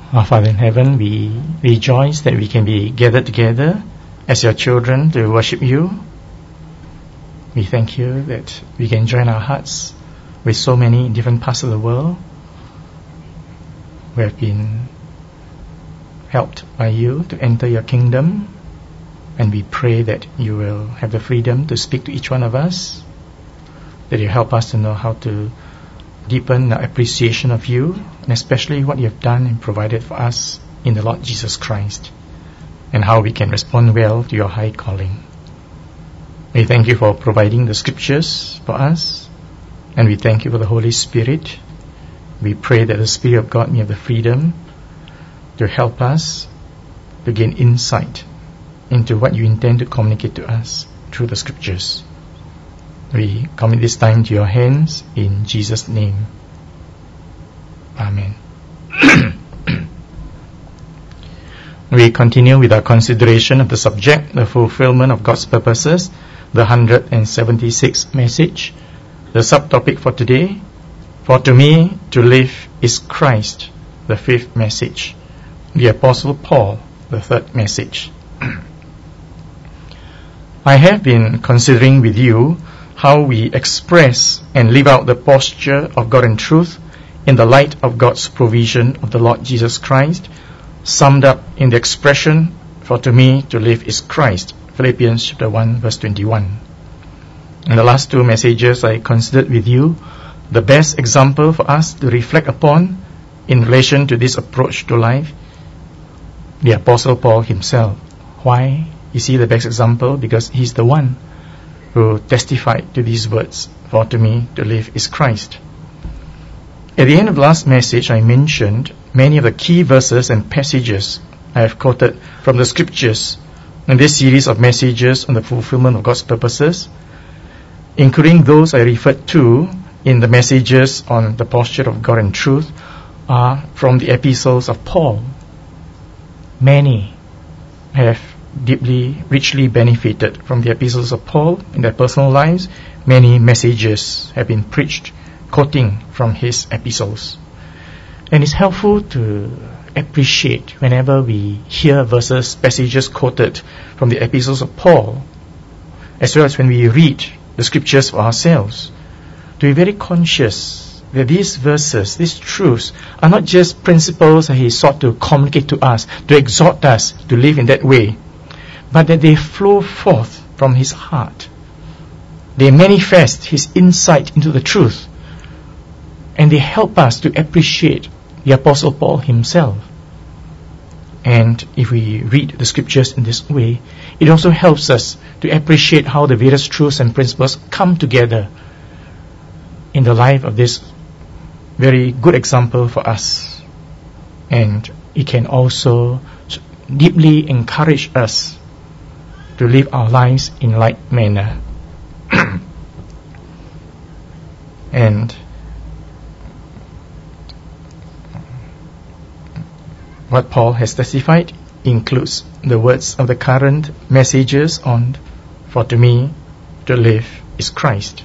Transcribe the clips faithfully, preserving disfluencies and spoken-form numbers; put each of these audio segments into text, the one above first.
Our Father in heaven, we rejoice that we can be gathered together as your children to worship you. We thank you that we can join our hearts with so many in different parts of the world who have been helped by you to enter your kingdom, and we pray that you will have the freedom to speak to each one of us, that you help us to know how to deepen our appreciation of you, and especially what you have done and provided for us in the Lord Jesus Christ, and how we can respond well to your high calling. We thank you for providing the scriptures for us, and we thank you for the Holy Spirit. We pray that the Spirit of God may have the freedom to help us to gain insight into what you intend to communicate to us through the scriptures. We commit this time to your hands in Jesus' name. Amen. We continue with our consideration of the subject, the fulfillment of God's purposes, the one hundred seventy-sixth message. The subtopic for today, for to me to live is Christ, the fifth message. The Apostle Paul, the third message. I have been considering with you how we express and live out the posture of God in truth in the light of God's provision of the Lord Jesus Christ, summed up in the expression, for to me to live is Christ, Philippians chapter one verse twenty-one. In the last two messages I considered with you the best example for us to reflect upon in relation to this approach to life, the Apostle Paul himself. Why is he the best example? Because he's the one who testified to these words, for to me to live is Christ. At the end of the last message, I mentioned many of the key verses and passages I have quoted from the scriptures in this series of messages on the fulfillment of God's purposes, including those I referred to in the messages on the posture of God and truth, are from the epistles of Paul. Many have deeply, richly benefited from the epistles of Paul in their personal lives. Many messages have been preached quoting from his epistles. And it's helpful to appreciate whenever we hear verses, passages quoted from the epistles of Paul, as well as when we read the scriptures for ourselves, to be very conscious that these verses, these truths, are not just principles that he sought to communicate to us, to exhort us to live in that way, but that they flow forth from his heart. They manifest his insight into the truth, and they help us to appreciate the Apostle Paul himself. And if we read the scriptures in this way, it also helps us to appreciate how the various truths and principles come together in the life of this very good example for us. And it can also deeply encourage us to live our lives in like manner. And what Paul has testified includes the words of the current messages on, for to me to live is Christ.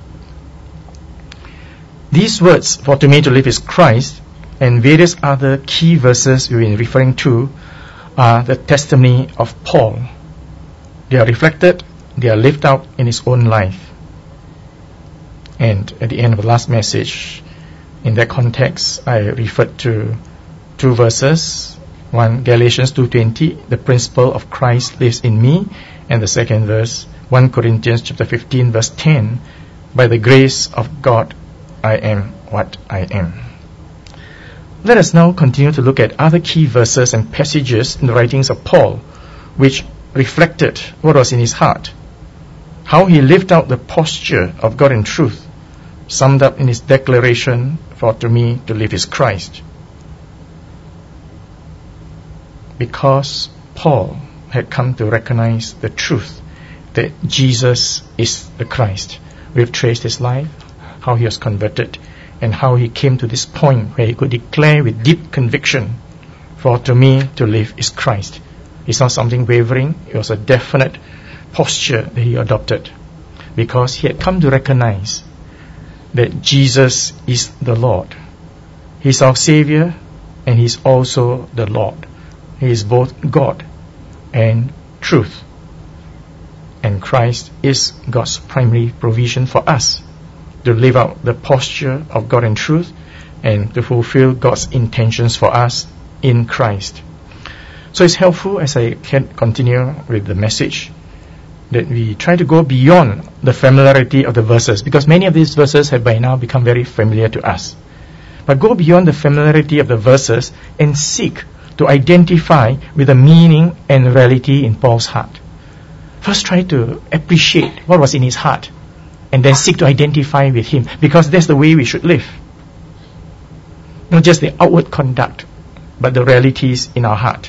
These words, for to me to live is Christ, and various other key verses we've been referring to, are the testimony of Paul. They are reflected, they are lived out in his own life. And at the end of the last message, in that context, I referred to two verses. One, Galatians two twenty, the principle of Christ lives in me. And the second verse, First Corinthians chapter fifteen, verse ten, by the grace of God, I am what I am. Let us now continue to look at other key verses and passages in the writings of Paul, which reflected what was in his heart, how he lived out the posture of God in truth, summed up in his declaration, for to me to live is Christ. Because Paul had come to recognize the truth that Jesus is the Christ. We have traced his life, how he was converted, and how he came to this point where he could declare with deep conviction, for to me to live is Christ. It's not something wavering, it was a definite posture that he adopted, because he had come to recognize that Jesus is the Lord. He's our Savior, and He is also the Lord. He is both God and truth. And Christ is God's primary provision for us to live out the posture of God and truth and to fulfill God's intentions for us in Christ. So it's helpful as I can continue with the message that we try to go beyond the familiarity of the verses, because many of these verses have by now become very familiar to us. But go beyond the familiarity of the verses and seek to identify with the meaning and reality in Paul's heart. First try to appreciate what was in his heart and then seek to identify with him, because that's the way we should live. Not just the outward conduct, but the realities in our heart.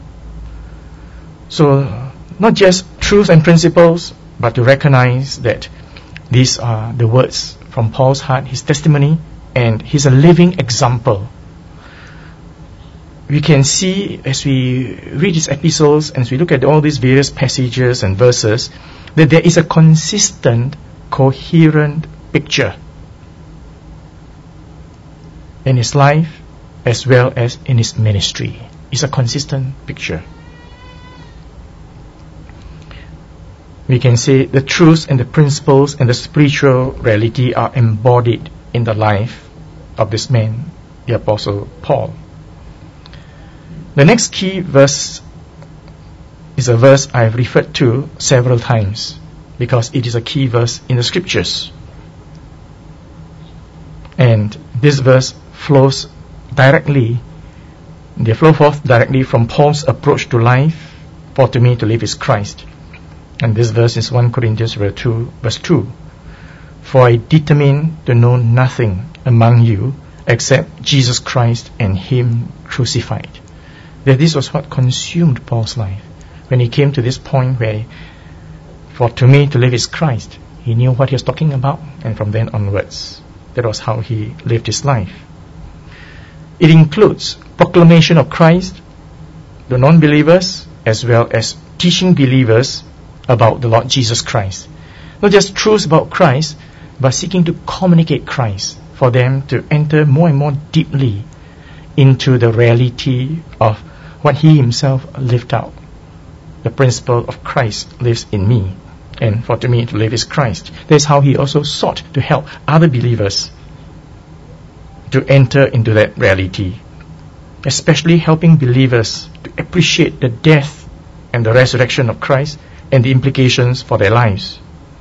So, not just truths and principles, but to recognize that these are the words from Paul's heart, his testimony, and he's a living example. We can see as we read his epistles and as we look at all these various passages and verses that there is a consistent, coherent picture in his life as well as in his ministry. It's a consistent picture. We can say the truths and the principles and the spiritual reality are embodied in the life of this man, the Apostle Paul. The next key verse is a verse I have referred to several times because it is a key verse in the scriptures. And this verse flows directly, they flow forth directly from Paul's approach to life. For to me to live is Christ. And this verse is First Corinthians two, verse two. For I determine to know nothing among you except Jesus Christ and Him crucified. That this was what consumed Paul's life. When he came to this point where, for to me to live is Christ, he knew what he was talking about, and from then onwards, that was how he lived his life. It includes proclamation of Christ to non-believers as well as teaching believers about the Lord Jesus Christ. Not just truths about Christ, but seeking to communicate Christ for them to enter more and more deeply into the reality of what he himself lived out. The principle of Christ lives in me, and for to me to live is Christ. That's how he also sought to help other believers to enter into that reality, especially helping believers to appreciate the death and the resurrection of Christ and the implications for their lives.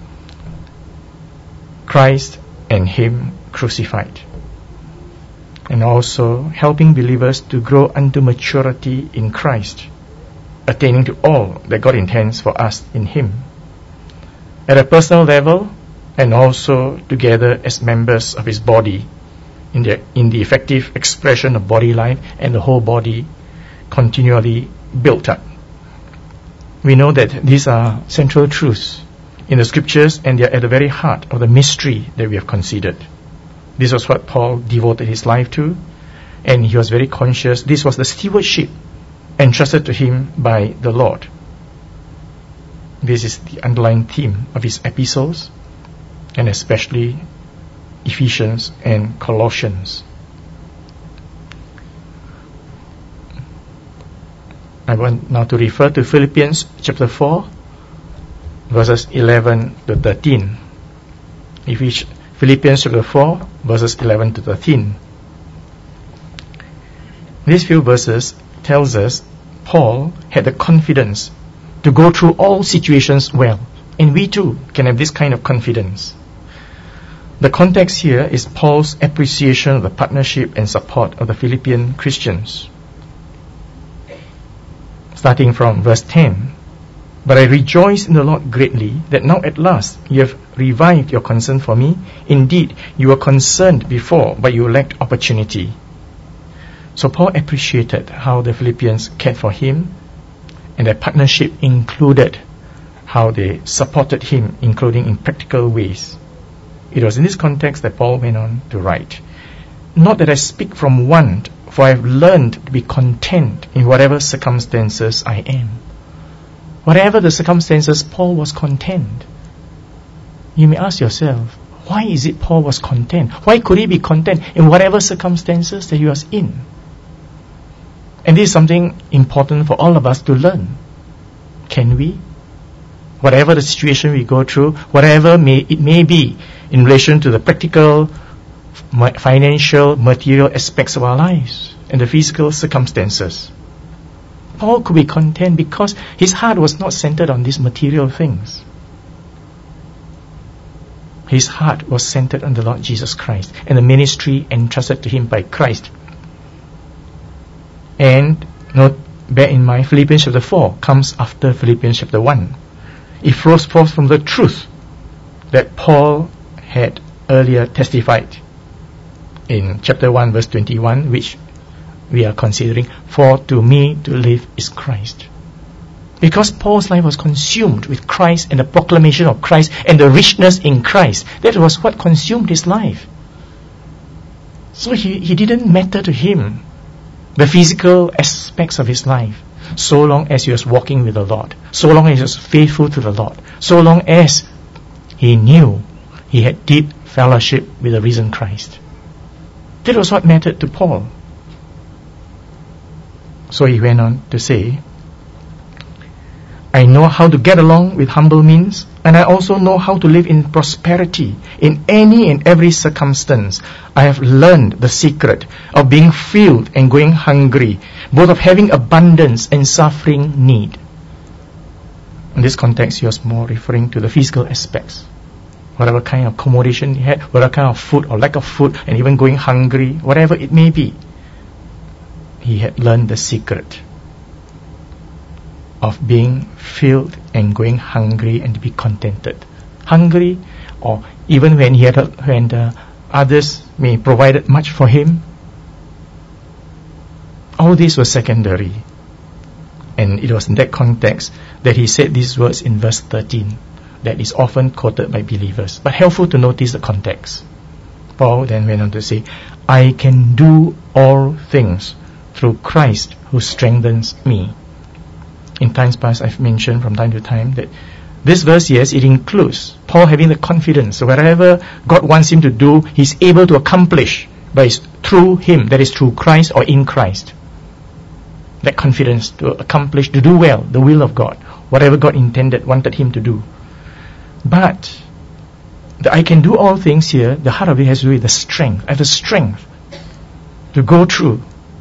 Christ and Him crucified. And also helping believers to grow unto maturity in Christ, attaining to all that God intends for us in Him. At a personal level, and also together as members of His body, in the, in the effective expression of body life and the whole body continually built up. We know that these are central truths in the scriptures, and they are at the very heart of the mystery that we have considered. This was what Paul devoted his life to, and he was very conscious this was the stewardship entrusted to him by the Lord. This is the underlying theme of his epistles, and especially Ephesians and Colossians. I want now to refer to Philippians chapter four, verses eleven to thirteen. Philippians chapter four, verses eleven to thirteen. These few verses tells us Paul had the confidence to go through all situations well, and we too can have this kind of confidence. The context here is Paul's appreciation of the partnership and support of the Philippian Christians. Starting from verse ten, But I rejoice in the Lord greatly that now at last you have revived your concern for me. Indeed, you were concerned before, but you lacked opportunity. So Paul appreciated how the Philippians cared for him, and their partnership included how they supported him, including in practical ways. It was in this context that Paul went on to write, Not that I speak from want, for I have learned to be content in whatever circumstances I am. Whatever the circumstances, Paul was content. You may ask yourself, why is it Paul was content? Why could he be content in whatever circumstances that he was in? And this is something important for all of us to learn. Can we? Whatever the situation we go through, whatever may it may be in relation to the practical, financial, material aspects of our lives and the physical circumstances, Paul could be content because his heart was not centered on these material things. His heart was centered on the Lord Jesus Christ and the ministry entrusted to him by Christ. And note, bear in mind, Philippians chapter four comes after Philippians chapter one. It flows forth from the truth that Paul had earlier testified in chapter one verse twenty-one, which we are considering. For to me to live is Christ. Because Paul's life was consumed with Christ and the proclamation of Christ and the richness in Christ. That was what consumed his life. So he, he didn't matter to him the physical aspects of his life, so long as he was walking with the Lord, so long as he was faithful to the Lord, so long as he knew he had deep fellowship with the risen Christ. That was what mattered to Paul. So he went on to say, I know how to get along with humble means, and I also know how to live in prosperity in any and every circumstance. I have learned the secret of being filled and going hungry, both of having abundance and suffering need. In this context, he was more referring to the physical aspects. Whatever kind of accommodation he had, whatever kind of food or lack of food, and even going hungry, whatever it may be, he had learned the secret of being filled and going hungry and to be contented. Hungry, or even when he had a, when the others may provided much for him, all this was secondary. And it was in that context that he said these words in verse thirteen, that is often quoted by believers, but helpful to notice the context. Paul then went on to say, I can do all things through Christ who strengthens me. In times past, I've mentioned from time to time that this verse, yes, it includes Paul having the confidence that whatever God wants him to do, he's able to accomplish by through him, that is through Christ or in Christ. That confidence to accomplish, to do well, the will of God, whatever God intended, wanted him to do. But the I can do all things here, the heart of it has to do with the strength. I have the strength to go through.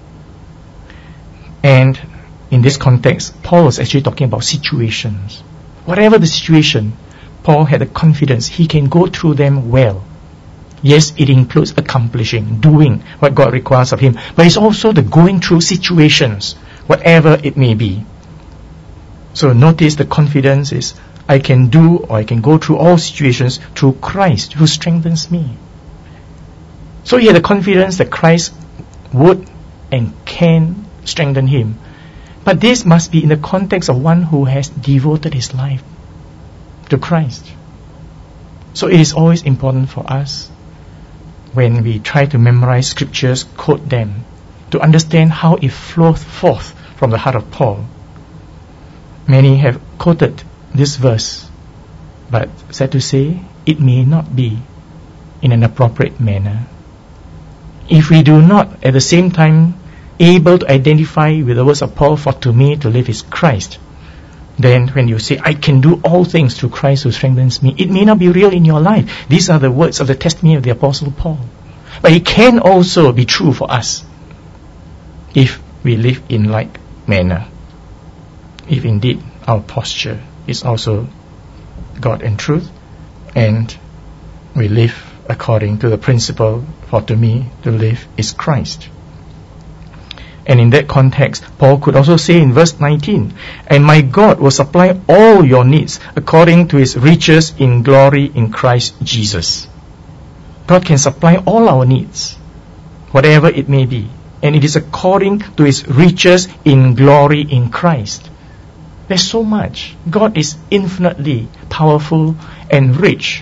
And in this context, Paul was actually talking about situations. Whatever the situation, Paul had the confidence he can go through them well. Yes, it includes accomplishing, doing what God requires of him, but it's also the going through situations, whatever it may be. So notice the confidence is, I can do or I can go through all situations through Christ who strengthens me. So he had the confidence that Christ would and can strengthen him. But this must be in the context of one who has devoted his life to Christ. So it is always important for us, when we try to memorize scriptures, quote them, to understand how it flows forth from the heart of Paul. Many have quoted this verse, but sad to say, it may not be in an appropriate manner. If we do not at the same time able to identify with the words of Paul, for to me to live is Christ, then when you say, I can do all things through Christ who strengthens me, it may not be real in your life. These are the words of the testimony of the Apostle Paul. But it can also be true for us if we live in like manner. If indeed our posture is also God and truth, and we live according to the principle, for to me to live is Christ. And in that context, Paul could also say in verse nineteen, and my God will supply all your needs according to his riches in glory in Christ Jesus. God can supply all our needs, whatever it may be, and it is according to his riches in glory in Christ. There's so much. God is infinitely powerful and rich.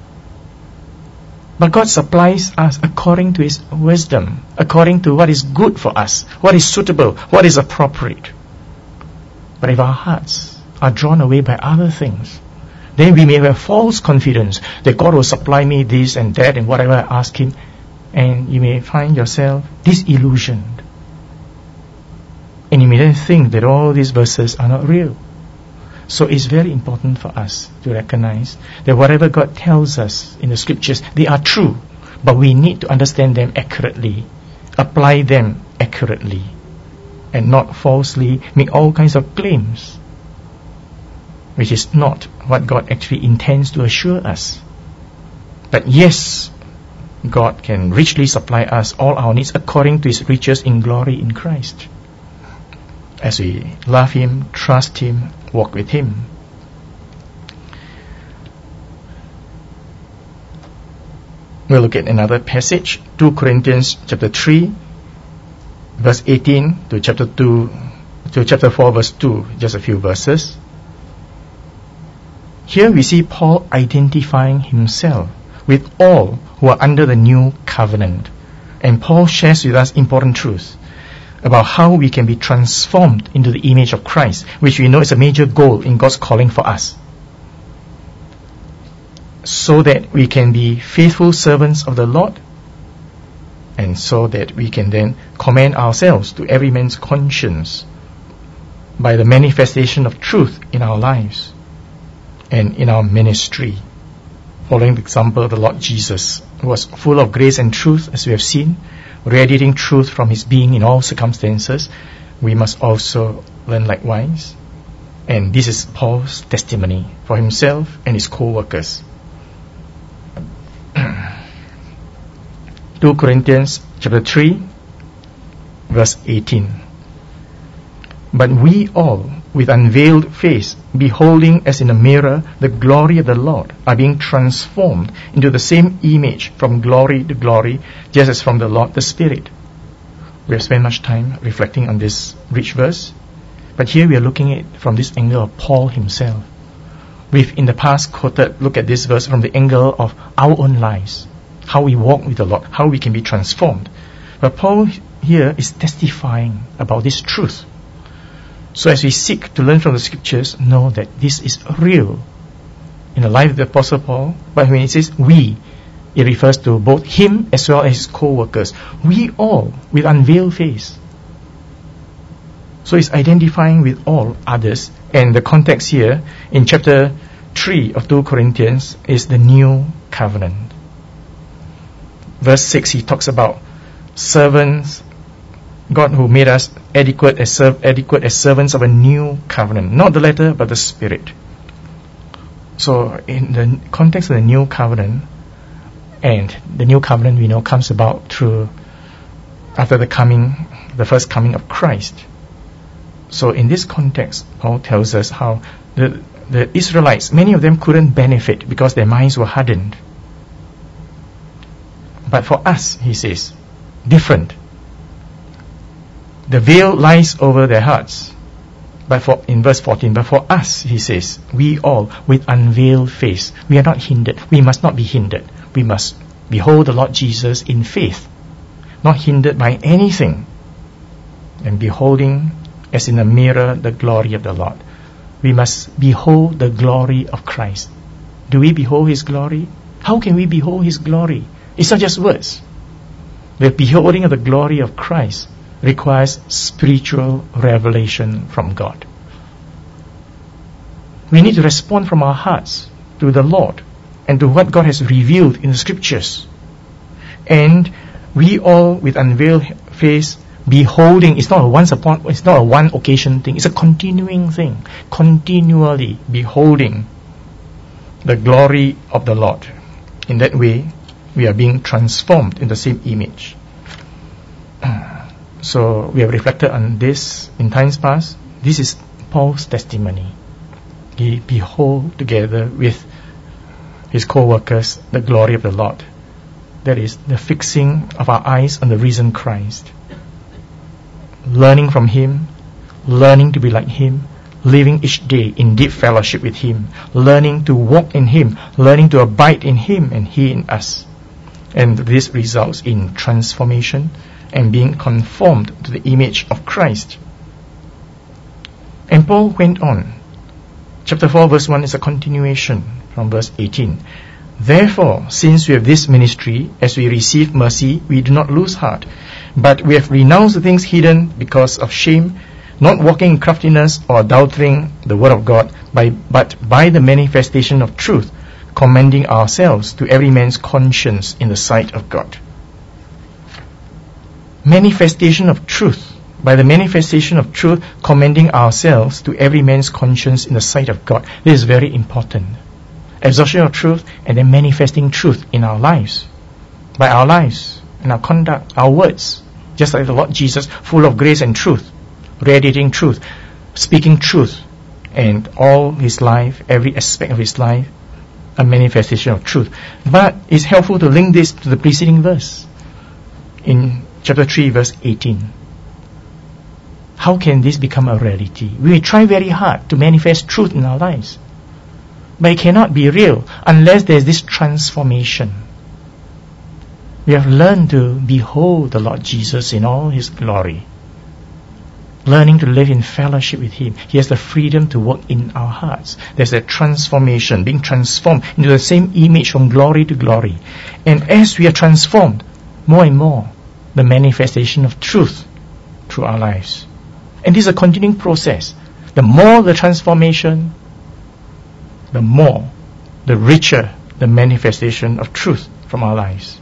But God supplies us according to his wisdom, according to what is good for us, what is suitable, what is appropriate. But if our hearts are drawn away by other things, then we may have false confidence that God will supply me this and that and whatever I ask him, and you may find yourself disillusioned. And you may then think that all these verses are not real. So it's very important for us to recognize that whatever God tells us in the scriptures, they are true, but we need to understand them accurately, apply them accurately, and not falsely make all kinds of claims, which is not what God actually intends to assure us. But yes, God can richly supply us all our needs according to His riches in glory in Christ, as we love Him, trust Him, walk with Him. We'll look at another passage, Second Corinthians chapter three, verse eighteen to chapter two, to chapter four, verse two, just a few verses. Here we see Paul identifying himself with all who are under the new covenant. And Paul shares with us important truths about how we can be transformed into the image of Christ, which we know is a major goal in God's calling for us, so that we can be faithful servants of the Lord, and so that we can then commend ourselves to every man's conscience by the manifestation of truth in our lives and in our ministry, following the example of the Lord Jesus, who was full of grace and truth, as we have seen, radiating truth from His being in all circumstances. We must also learn likewise. And this is Paul's testimony for himself and his co-workers. Second Corinthians chapter three, verse eighteen. But we all, with unveiled face, beholding as in a mirror the glory of the Lord, are being transformed into the same image from glory to glory, just as from the Lord the Spirit. We have spent much time reflecting on this rich verse, but here we are looking at it from this angle of Paul himself. We've in the past quoted, look at this verse from the angle of our own lives, how we walk with the Lord, how we can be transformed. But Paul here is testifying about this truth. So as we seek to learn from the scriptures, know that this is real in the life of the Apostle Paul. But when it says we, it refers to both him as well as his co-workers. We all, with unveiled face. So it's identifying with all others. And the context here in chapter three of Second Corinthians is the new covenant. Verse six, he talks about servants, God who made us adequate as, serv- adequate as servants of a new covenant. Not the letter, but the Spirit. So in the context of the new covenant, and the new covenant we know comes about through after the coming, the first coming of Christ. So in this context, Paul tells us how the, the Israelites, many of them couldn't benefit because their minds were hardened. But for us, he says, different. The veil lies over their hearts. But for, in verse fourteen, but for us, he says, we all with unveiled face, we are not hindered. We must not be hindered. We must behold the Lord Jesus in faith, not hindered by anything, and beholding as in a mirror the glory of the Lord. We must behold the glory of Christ. Do we behold His glory? How can we behold His glory? It's not just words. The beholding of the glory of Christ requires spiritual revelation from God. We need to respond from our hearts to the Lord and to what God has revealed in the scriptures. And we all with unveiled face beholding, it's not a once upon, it's not a one occasion thing, it's a continuing thing, continually beholding the glory of the Lord. In that way, we are being transformed in the same image. So we have reflected on this in times past. This is Paul's testimony. He behold together with his co-workers the glory of the Lord. That is the fixing of our eyes on the risen Christ. Learning from Him, learning to be like Him, living each day in deep fellowship with Him, learning to walk in Him, learning to abide in Him and He in us. And this results in transformation and being conformed to the image of Christ. And Paul went on. Chapter four verse one is a continuation from verse eighteen. Therefore, since we have this ministry, as we receive mercy, we do not lose heart, but we have renounced the things hidden because of shame, not walking in craftiness or adultering the word of God, by, but by the manifestation of truth, commending ourselves to every man's conscience in the sight of God. Manifestation of truth. By the manifestation of truth, commending ourselves to every man's conscience in the sight of God. This is very important. Absorption of truth and then manifesting truth in our lives. By our lives, in our conduct, our words. Just like the Lord Jesus, full of grace and truth, radiating truth, speaking truth, and all his life, every aspect of his life, a manifestation of truth. But it's helpful to link this to the preceding verse in chapter three, verse eighteen. How can this become a reality? We try very hard to manifest truth in our lives, but it cannot be real unless there is this transformation. We have learned to behold the Lord Jesus in all his glory, learning to live in fellowship with him. He has the freedom to work in our hearts. There's a transformation, being transformed into the same image from glory to glory. And as we are transformed, more and more, the manifestation of truth through our lives. And this is a continuing process. The more the transformation, the more, the richer the manifestation of truth from our lives.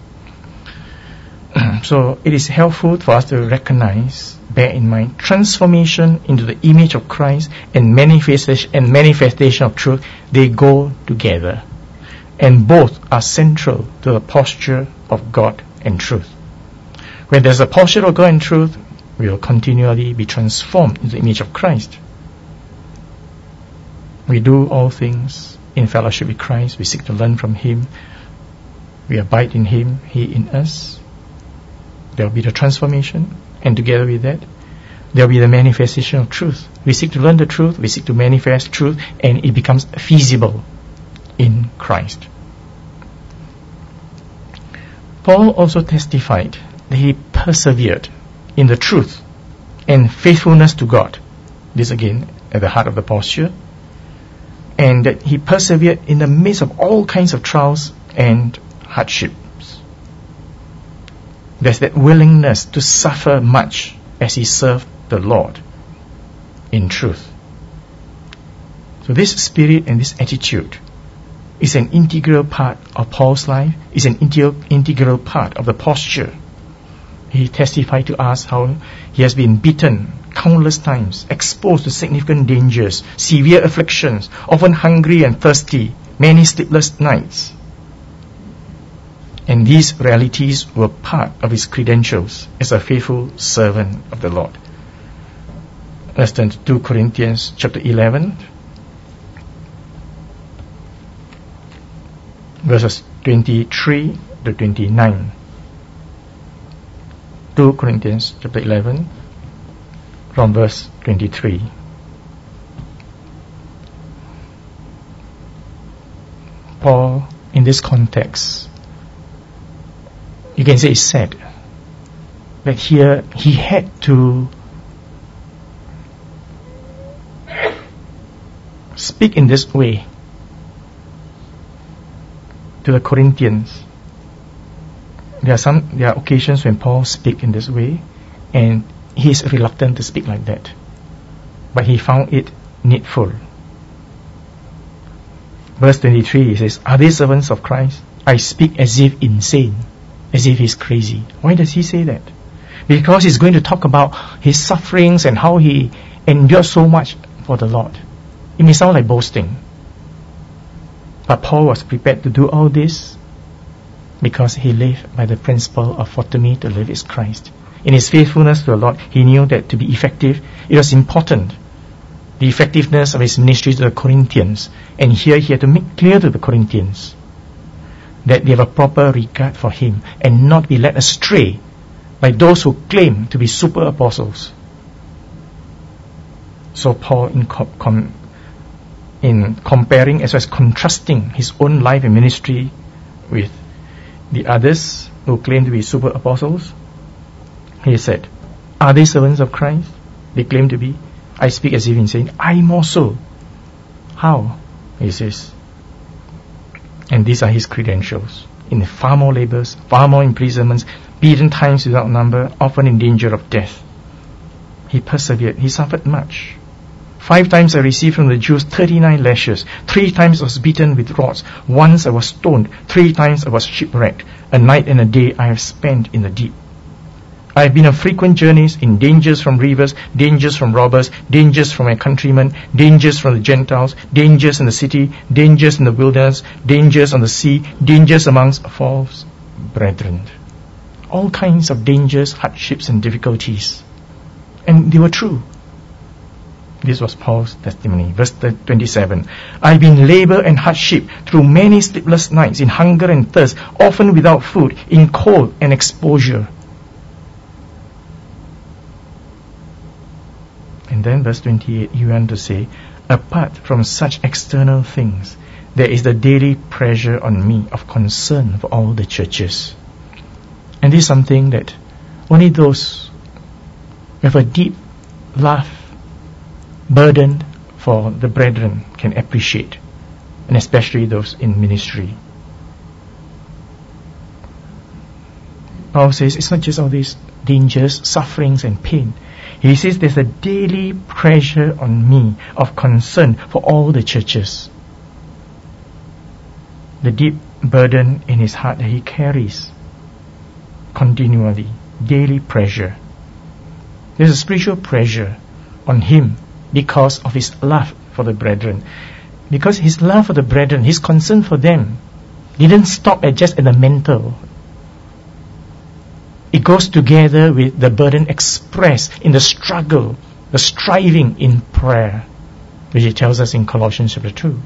So it is helpful for us to recognize, bear in mind, transformation into the image of Christ and manifestation and manifestation of truth, they go together. And both are central to the posture of God and truth. When there's a posture of God and truth, we will continually be transformed into the image of Christ. We do all things in fellowship with Christ. We seek to learn from him. We abide in him, he in us. There will be the transformation, and together with that, there will be the manifestation of truth. We seek to learn the truth, we seek to manifest truth, and it becomes feasible in Christ. Paul also testified that he persevered in the truth and faithfulness to God. This again at the heart of the posture. And that he persevered in the midst of all kinds of trials and hardships. There's that willingness to suffer much as he served the Lord in truth. So this spirit and this attitude is an integral part of Paul's life, is an integral part of the posture. He testified to us how he has been beaten countless times, exposed to significant dangers, severe afflictions, often hungry and thirsty, many sleepless nights. And these realities were part of his credentials as a faithful servant of the Lord. Let's turn to two Corinthians chapter eleven, verses twenty-three to twenty-nine. two Corinthians chapter eleven, from verse twenty-three. Paul, in this context, you can say it's sad that here he had to speak in this way to the Corinthians. There are some there are occasions when Paul speaks in this way, and he is reluctant to speak like that, but he found it needful. Verse twenty-three, he says, "Are they servants of Christ? I speak as if insane, as if he's crazy." Why does he say that? Because he's going to talk about his sufferings and how he endured so much for the Lord. It may sound like boasting, but Paul was prepared to do all this because he lived by the principle of "for to me to live is Christ." In his faithfulness to the Lord, he knew that to be effective, it was important, the effectiveness of his ministry to the Corinthians. And here he had to make clear to the Corinthians that they have a proper regard for him and not be led astray by those who claim to be super apostles. So Paul, in, com- com- in comparing as well as contrasting his own life and ministry with the others who claim to be super apostles, he said, "Are they servants of Christ? They claim to be. I speak as if insane. I more so." How? He says. And these are his credentials. In far more labors, far more imprisonments, beaten times without number, often in danger of death. he persevered. He suffered much. Five times I received from the Jews thirty-nine lashes. Three times I was beaten with rods. Once I was stoned. Three times I was shipwrecked. A night and a day I have spent in the deep. I have been on frequent journeys, in dangers from rivers, dangers from robbers, dangers from my countrymen, dangers from the Gentiles, dangers in the city, dangers in the wilderness, dangers on the sea, dangers amongst false brethren. All kinds of dangers, hardships and difficulties. And they were true. This was Paul's testimony. Verse twenty-seven. I have been labor and hardship through many sleepless nights, in hunger and thirst, often without food, in cold and exposure. And then verse twenty-eight, you want to say, apart from such external things, there is the daily pressure on me of concern for all the churches. And this is something that only those who have a deep love, burden for the brethren can appreciate, and especially those in ministry. Paul says it's not just all these dangers, sufferings and pain. He says there's a daily pressure on me of concern for all the churches. The deep burden in his heart that he carries continually, daily pressure. There's a spiritual pressure on him because of his love for the brethren. Because his love for the brethren, his concern for them, didn't stop at just at the mental. It goes together with the burden expressed in the struggle, the striving in prayer, which he tells us in Colossians chapter two.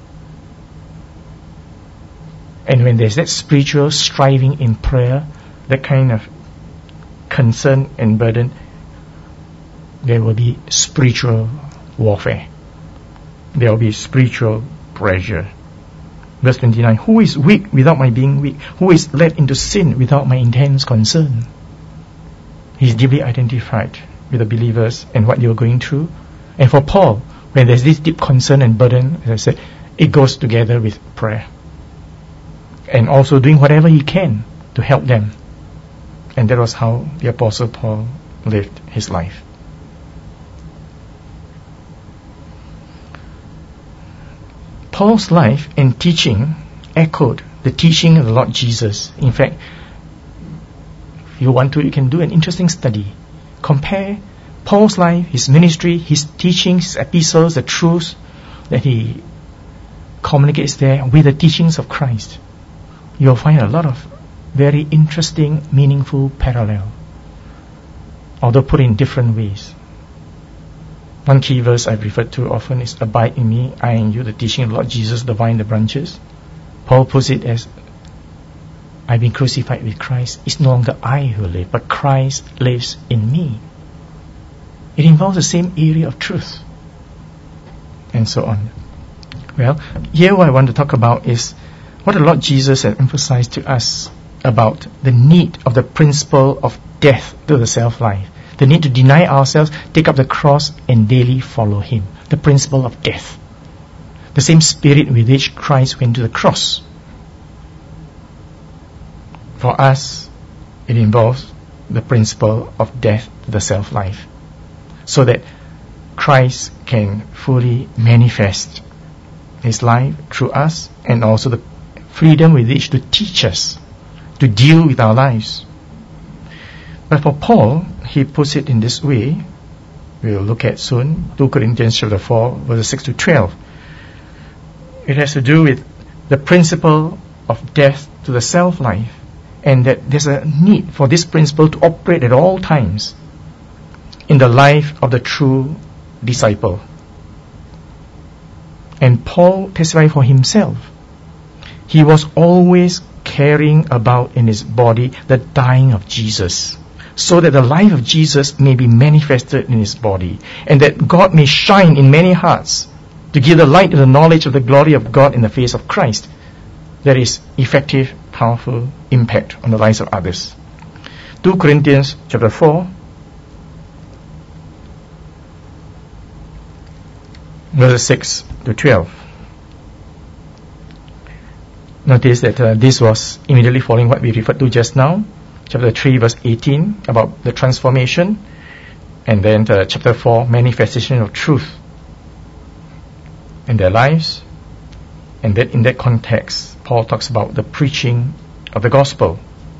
And when there's that spiritual striving in prayer, that kind of concern and burden, there will be spiritual warfare. There will be spiritual pressure. Verse twenty-nine, who is weak without my being weak? Who is led into sin without my intense concern? He's deeply identified with the believers and what they were going through. And for Paul, when there's this deep concern and burden, as I said, it goes together with prayer. And also doing whatever he can to help them. And that was how the Apostle Paul lived his life. Paul's life and teaching echoed the teaching of the Lord Jesus. In fact, if you want to, you can do an interesting study. Compare Paul's life, his ministry, his teachings, his epistles, the truths that he communicates there with the teachings of Christ. You'll find a lot of very interesting, meaningful parallel, although put in different ways. One key verse I've referred to often is, abide in me, I in you, the teaching of the Lord Jesus, the vine, the branches. Paul puts it as, I've been crucified with Christ. It's no longer I who live, but Christ lives in me. It involves the same area of truth, and so on. Well, here what I want to talk about is what the Lord Jesus has emphasized to us about the need of the principle of death to the self-life. The need to deny ourselves, take up the cross, and daily follow Him. The principle of death. The same spirit with which Christ went to the cross. For us, it involves the principle of death to the self-life, so that Christ can fully manifest His life through us, and also the freedom with which to teach us to deal with our lives. But for Paul, he puts it in this way. We'll look at soon, Second Corinthians chapter four, verses six to twelve. It has to do with the principle of death to the self-life, and that there's a need for this principle to operate at all times in the life of the true disciple. And Paul testified for himself. He was always carrying about in his body the dying of Jesus, so that the life of Jesus may be manifested in his body, and that God may shine in many hearts to give the light of the knowledge of the glory of God in the face of Christ. That is effective, powerful impact on the lives of others. Second Corinthians chapter four, verses six to twelve. Notice that uh, this was immediately following what we referred to just now, chapter three, verse eighteen, about the transformation. And then uh, chapter four, manifestation of truth in their lives. And that in that context, Paul talks about the preaching of the gospel.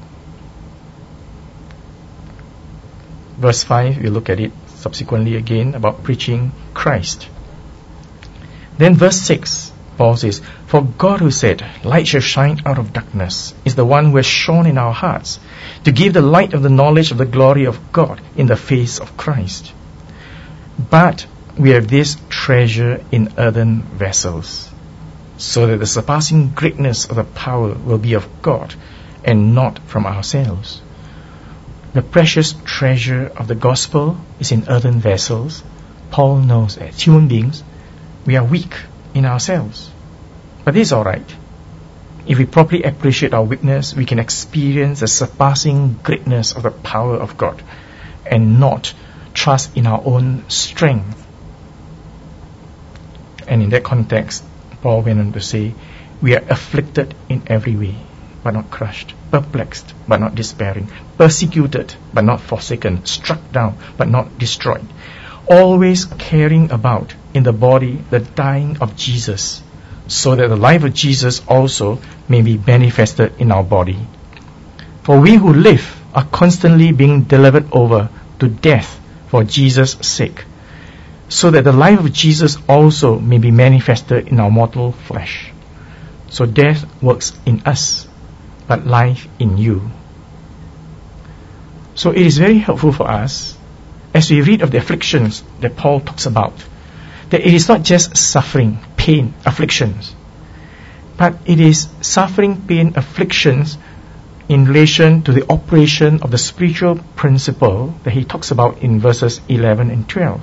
Verse five, we look at it subsequently again about preaching Christ. Then verse six, Paul says, "For God who said, 'Light shall shine out of darkness,' is the one who has shone in our hearts, to give the light of the knowledge of the glory of God in the face of Christ. But we have this treasure in earthen vessels, so that the surpassing greatness of the power will be of God, and not from ourselves." The precious treasure of the gospel is in earthen vessels. Paul knows that as human beings, we are weak in ourselves. But this is alright. If we properly appreciate our weakness, we can experience the surpassing greatness of the power of God and not trust in our own strength. And in that context, Paul went on to say, we are afflicted in every way, but not crushed, perplexed, but not despairing, persecuted, but not forsaken, struck down, but not destroyed, always carrying about in the body the dying of Jesus, so that the life of Jesus also may be manifested in our body. For we who live are constantly being delivered over to death for Jesus' sake, so that the life of Jesus also may be manifested in our mortal flesh. So death works in us, but life in you. So it is very helpful for us, as we read of the afflictions that Paul talks about, that it is not just suffering, pain, afflictions, but it is suffering, pain, afflictions in relation to the operation of the spiritual principle that he talks about in verses eleven and twelve.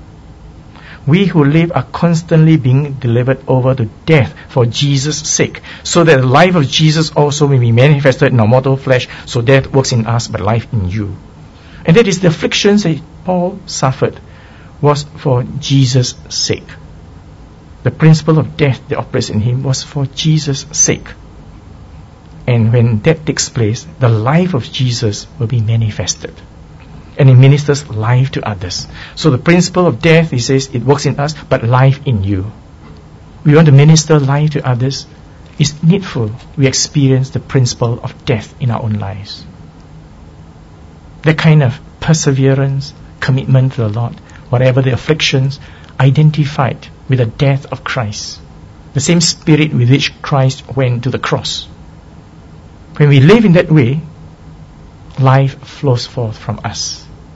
We who live are constantly being delivered over to death for Jesus' sake, so that the life of Jesus also may be manifested in our mortal flesh. So death works in us, but life in you. And that is the afflictions that Paul suffered was for Jesus' sake. The principle of death that operates in him was for Jesus' sake. And when that takes place, the life of Jesus will be manifested. And it ministers life to others. So the principle of death, he says, it works in us, but life in you. We want to minister life to others. It's needful we experience the principle of death in our own lives. That kind of perseverance, commitment to the Lord, whatever the afflictions, identified with the death of Christ. The same spirit with which Christ went to the cross. When we live in that way, life flows forth from us.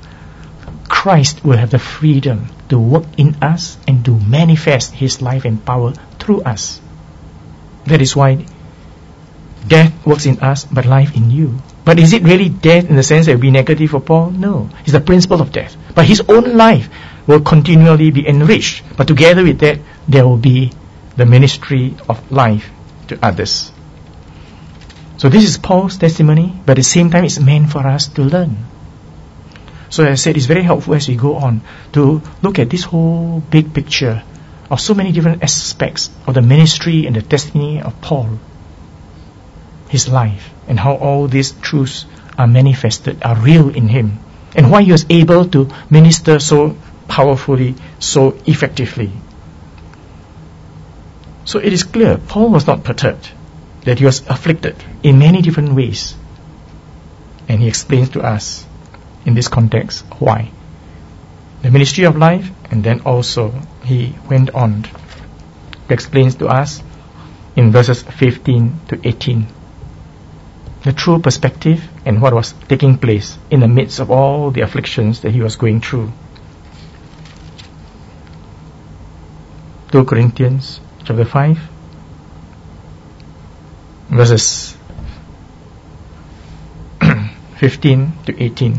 Christ will have the freedom to work in us and to manifest His life and power through us. That is why death works in us, but life in you. But is it really death in the sense that it will be negative for Paul? No. It's the principle of death. But his own life will continually be enriched. But together with that, there will be the ministry of life to others. So this is Paul's testimony, but at the same time it's meant for us to learn. So as I said, it's very helpful as we go on to look at this whole big picture of so many different aspects of the ministry and the testimony of Paul, his life, and how all these truths are manifested, are real in him, and why he was able to minister so powerfully, so effectively. So it is clear Paul was not perturbed, that he was afflicted in many different ways. And he explains to us in this context why. The ministry of life, and then also he went on to explain to us in verses fifteen to eighteen the true perspective and what was taking place in the midst of all the afflictions that he was going through. Second Corinthians chapter five, verses fifteen to eighteen.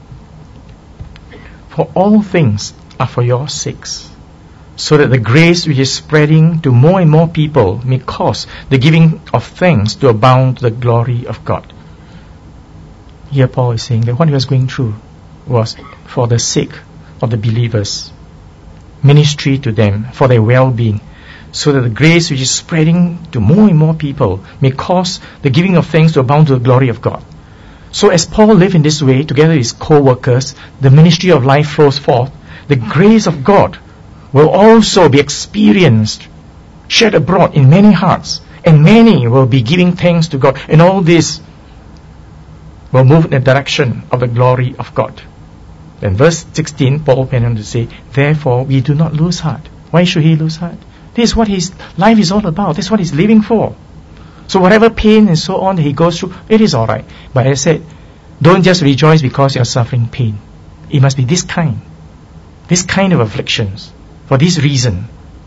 For all things are for your sakes, so that the grace which is spreading to more and more people may cause the giving of thanks to abound to the glory of God. Here Paul is saying that what he was going through was for the sake of the believers, ministry to them, for their well-being, so that the grace which is spreading to more and more people may cause the giving of thanks to abound to the glory of God. So as Paul lived in this way, together with his co-workers, the ministry of life flows forth. The grace of God will also be experienced, shed abroad in many hearts, and many will be giving thanks to God. And all this will move in the direction of the glory of God. Then verse sixteen, Paul went on to say, therefore we do not lose heart. Why should he lose heart? This is what his life is all about. This is what he's living for. So whatever pain and so on that he goes through, it is alright. But as I said, don't just rejoice because you're suffering pain. It must be this kind. This kind of afflictions. For this reason,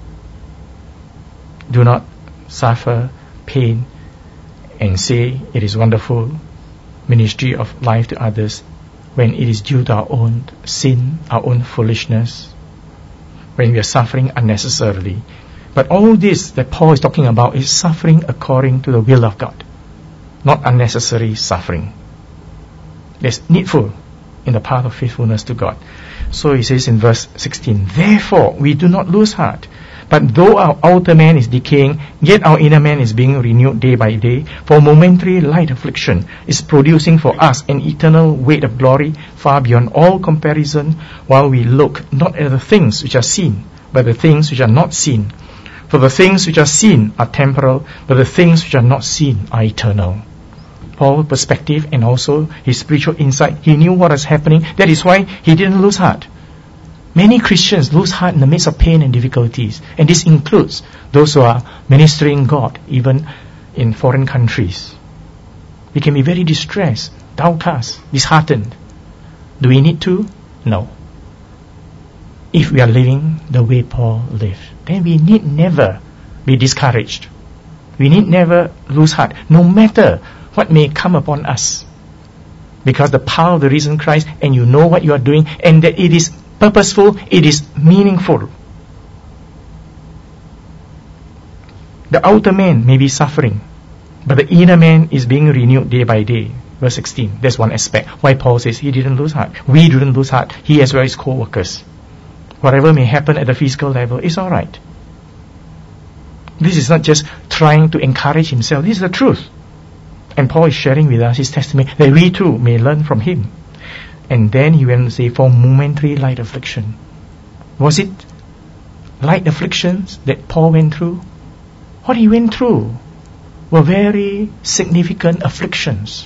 do not suffer pain and say it is wonderful ministry of life to others when it is due to our own sin, our own foolishness, when we are suffering unnecessarily. But all this that Paul is talking about is suffering according to the will of God, not unnecessary suffering. That's needful in the path of faithfulness to God. So he says in verse sixteen, therefore we do not lose heart, but though our outer man is decaying, yet our inner man is being renewed day by day. For momentary light affliction is producing for us an eternal weight of glory far beyond all comparison, while we look not at the things which are seen, but the things which are not seen. For the things which are seen are temporal, but the things which are not seen are eternal. Paul's perspective and also his spiritual insight, he knew what was happening. That is why he didn't lose heart. Many Christians lose heart in the midst of pain and difficulties, and this includes those who are ministering God, even in foreign countries. We can be very distressed, downcast, disheartened. Do we need to? No. If we are living the way Paul lived, then we need never be discouraged. We need never lose heart, no matter what may come upon us. Because the power of the risen Christ, and you know what you are doing, and that it is purposeful, it is meaningful. The outer man may be suffering, but the inner man is being renewed day by day. Verse sixteen, that's one aspect. Why Paul says he didn't lose heart. We didn't lose heart. He as well as co-workers. Whatever may happen at the physical level is alright. This is not just trying to encourage himself. This is the truth. And Paul is sharing with us his testimony that we too may learn from him. And then he went to say, for momentary light affliction. Was it light afflictions that Paul went through? What he went through were very significant afflictions.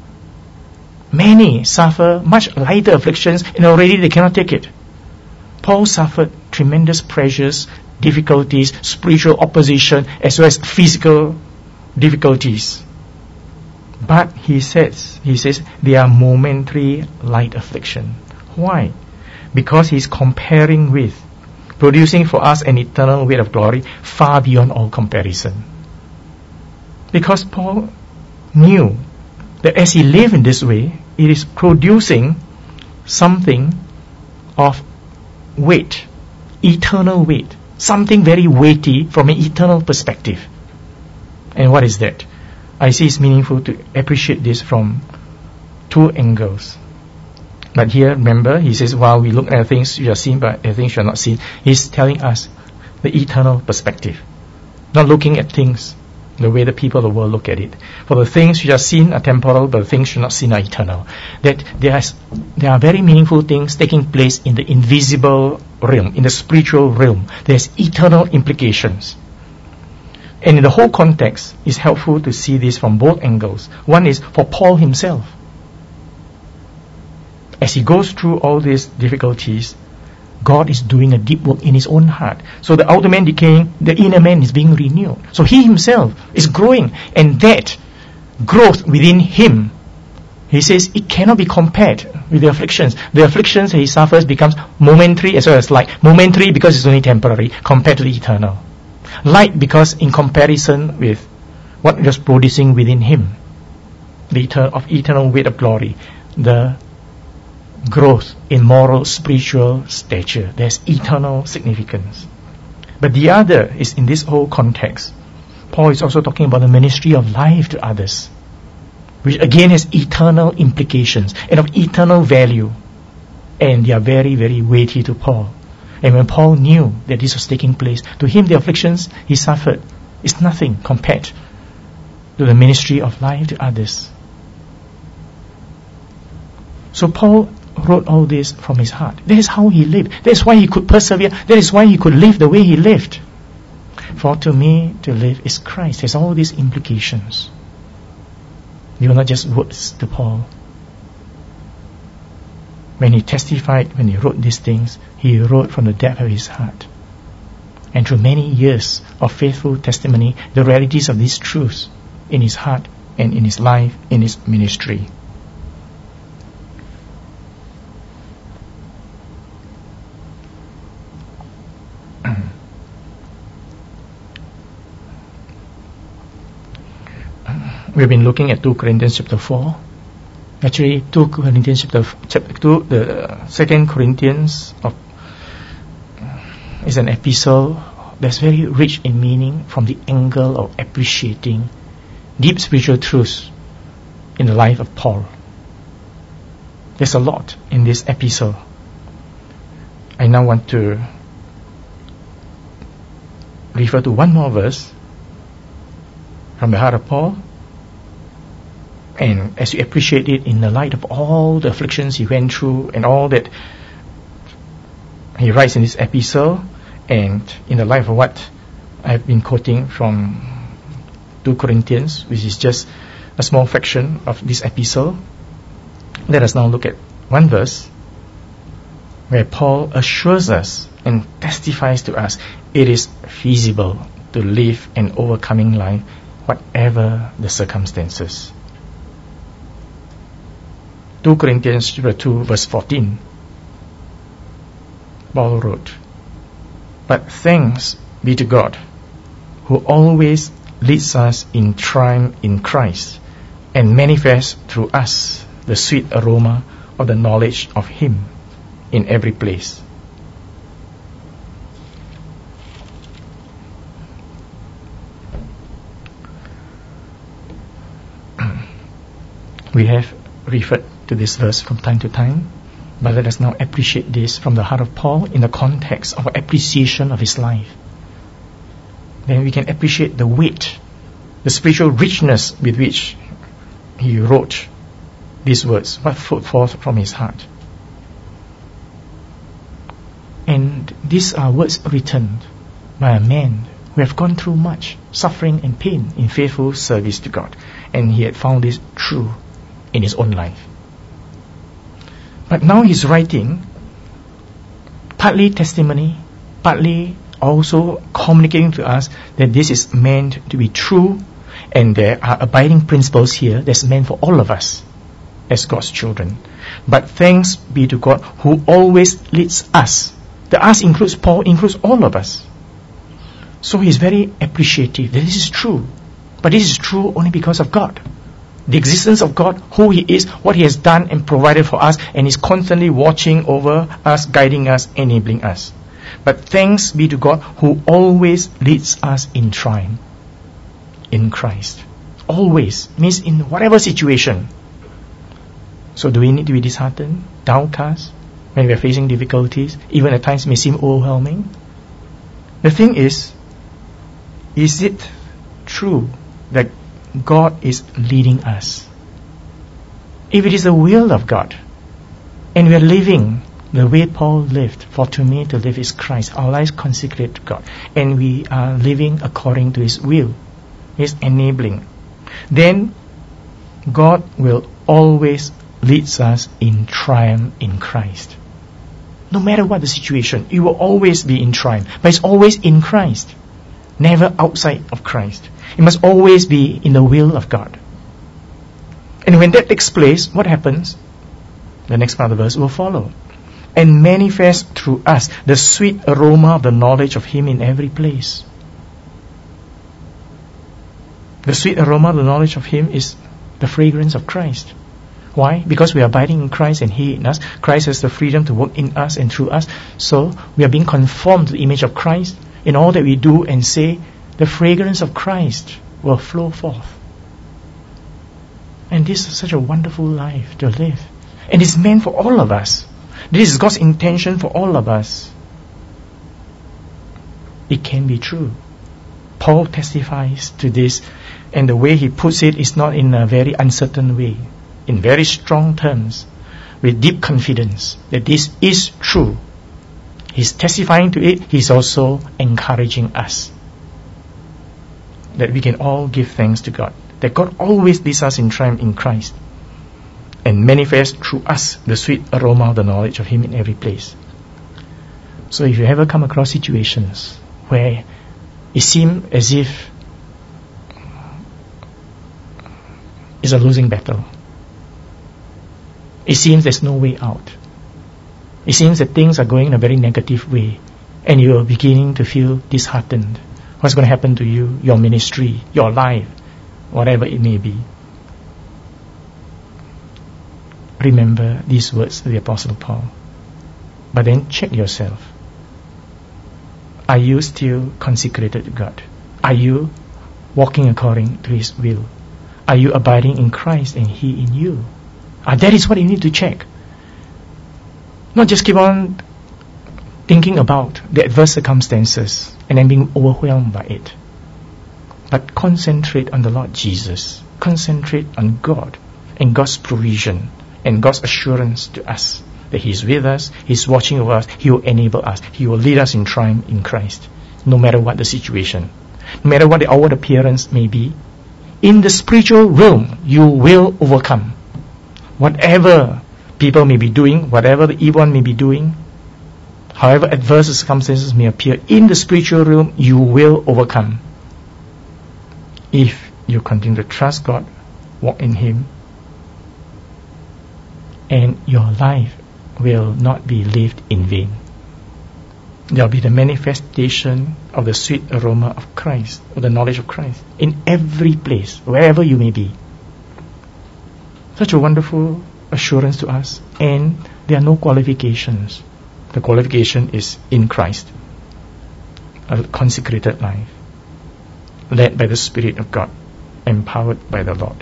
Many suffer much lighter afflictions, and already they cannot take it. Paul suffered tremendous pressures, difficulties, spiritual opposition, as well as physical difficulties. But he says, he says, they are momentary light affliction. Why? Because he's comparing with, producing for us an eternal weight of glory far beyond all comparison. Because Paul knew that as he lived in this way, it is producing something of weight, eternal weight, something very weighty from an eternal perspective. And what is that? I see it's meaningful to appreciate this from two angles. But here, remember, he says, while we look at things which are seen, but at things which are not seen, he's telling us the eternal perspective. Not looking at things the way the people of the world look at it. For the things which are seen are temporal, but the things which are not seen are eternal. That there, has, there are very meaningful things taking place in the invisible realm, in the spiritual realm. There's eternal implications. And in the whole context, it's helpful to see this from both angles. One is for Paul himself. As he goes through all these difficulties, God is doing a deep work in his own heart. So the outer man decaying, the inner man is being renewed. So he himself is growing. And that growth within him, he says, it cannot be compared with the afflictions. The afflictions that he suffers becomes momentary as well as light. Momentary because it's only temporary compared to the eternal. Light because in comparison with what was producing within him, the eternal, of eternal weight of glory, the growth in moral, spiritual stature. There's eternal significance. But the other is in this whole context. Paul is also talking about the ministry of life to others, which again has eternal implications and of eternal value. And they are very, very weighty to Paul. And when Paul knew that this was taking place, to him the afflictions he suffered is nothing compared to the ministry of life to others. So Paul wrote all this from his heart. That is how he lived. That is why he could persevere. That is why he could live the way he lived. For to me, to live is Christ. There's all these implications. They were not just words to Paul. When he testified, when he wrote these things, he wrote from the depth of his heart. And through many years of faithful testimony, the realities of these truths in his heart and in his life, in his ministry. We've been looking at two Corinthians chapter four. Actually, two Corinthians chapter chapter two, the Second Corinthians of is an epistle that's very rich in meaning from the angle of appreciating deep spiritual truths in the life of Paul. There's a lot in this epistle. I now want to refer to one more verse from the heart of Paul. And as you appreciate it in the light of all the afflictions he went through and all that he writes in this epistle, and in the light of what I've been quoting from two Corinthians, which is just a small fraction of this epistle, let us now look at one verse where Paul assures us and testifies to us it is feasible to live an overcoming life whatever the circumstances. two Corinthians chapter two verse fourteen. Paul wrote, "But thanks be to God, who always leads us in triumph in Christ, and manifests through us the sweet aroma of the knowledge of Him in every place." We have referred to this verse from time to time, but let us now appreciate this from the heart of Paul in the context of appreciation of his life. Then we can appreciate the weight, the spiritual richness with which he wrote these words, what flowed forth from his heart. And these are words written by a man who have gone through much suffering and pain in faithful service to God, and he had found this true in his own life. But now he's writing partly testimony, partly also communicating to us that this is meant to be true, and there are abiding principles here that's meant for all of us as God's children. But thanks be to God who always leads us. The us includes Paul, includes all of us. So he's very appreciative that this is true. But this is true only because of God. The existence of God, who He is, what He has done and provided for us, and He's constantly watching over us, guiding us, enabling us. But thanks be to God who always leads us in triumph in Christ. Always means in whatever situation. So do we need to be disheartened, downcast, when we are facing difficulties, even at times may seem overwhelming? The thing is, is it true that God is leading us? If it is the will of God, and we are living the way Paul lived, for to me to live is Christ, our lives consecrated to God, and we are living according to His will, His enabling, then God will always lead us in triumph in Christ. No matter what the situation, it will always be in triumph, but it's always in Christ, never outside of Christ. It must always be in the will of God. And when that takes place, what happens? The next part of the verse will follow. And manifest through us the sweet aroma of the knowledge of Him in every place. The sweet aroma of the knowledge of Him is the fragrance of Christ. Why? Because we are abiding in Christ and He in us. Christ has the freedom to work in us and through us. So we are being conformed to the image of Christ. In all that we do and say, the fragrance of Christ will flow forth. And this is such a wonderful life to live. And it's meant for all of us. This is God's intention for all of us. It can be true. Paul testifies to this, and the way he puts it is not in a very uncertain way, in very strong terms. with deep confidence that this is true. He's testifying to it. He's also encouraging us that we can all give thanks to God, that God always leads us in triumph in Christ and manifests through us the sweet aroma of the knowledge of Him in every place. So if you ever come across situations where it seems as if it's a losing battle, it seems there's no way out, it seems that things are going in a very negative way, and you are beginning to feel disheartened, what's going to happen to you, your ministry, your life, whatever it may be, remember these words of the Apostle Paul. But then check yourself. Are you still consecrated to God? Are you walking according to His will? Are you abiding in Christ and He in you? Ah, that is what you need to check. Not just keep on thinking about the adverse circumstances and then being overwhelmed by it. But concentrate on the Lord Jesus. Concentrate on God and God's provision and God's assurance to us that He is with us, He's watching over us, He will enable us, He will lead us in triumph in Christ, no matter what the situation, no matter what the outward appearance may be. In the spiritual realm, you will overcome. Whatever people may be doing, whatever the evil one may be doing, however adverse circumstances may appear, in the spiritual realm, you will overcome. If you continue to trust God, walk in Him, and your life will not be lived in vain. There will be the manifestation of the sweet aroma of Christ, of the knowledge of Christ, in every place, wherever you may be. Such a wonderful assurance to us, and there are no qualifications. The qualification is in Christ, a consecrated life, led by the Spirit of God, empowered by the Lord.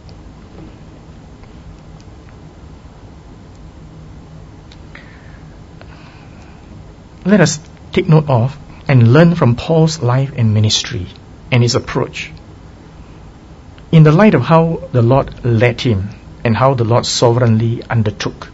Let us take note of and learn from Paul's life and ministry and his approach, in the light of how the Lord led him and how the Lord sovereignly undertook.